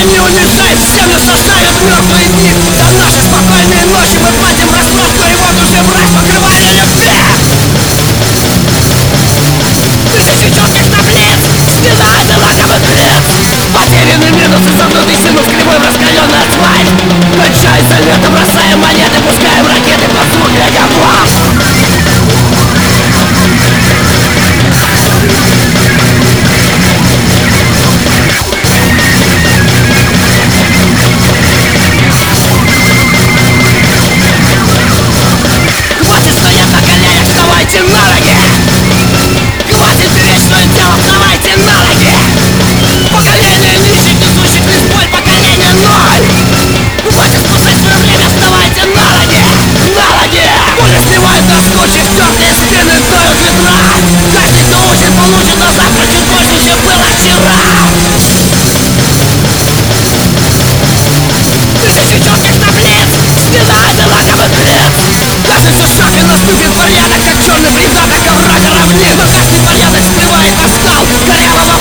не улетай, в землю составят мертвые дни. За наши спокойные ночи мы платим расплату, и вот уже мразь покрывает нигде. Тысячи четких таблиц, стена одинаковый бред. Потерянный минус и загнутый синус, кривой раскаленный асфальт. Кончается лето, бросаем монеты, пускаем ракеты под звук мегафон. Хватит стоять на коленях, вставайте на ноги. Хватит беречь свое тело, вставайте на ноги. Поколение нищих, несущих лишь боль, поколение ноль. Хватит спасать свое время, вставайте на ноги. На ноги! Пули сливают нас кучи, стертые стены тают ветра. Каждый, кто учит, получит на завтра чуть больше, чем было вчера. Тысячи четких таблиц, стена одинаковый бред. Каждый все шаг и наступит порядок, как черный придаток оврага равнин. Но каждый порядок скрывает оскал корявого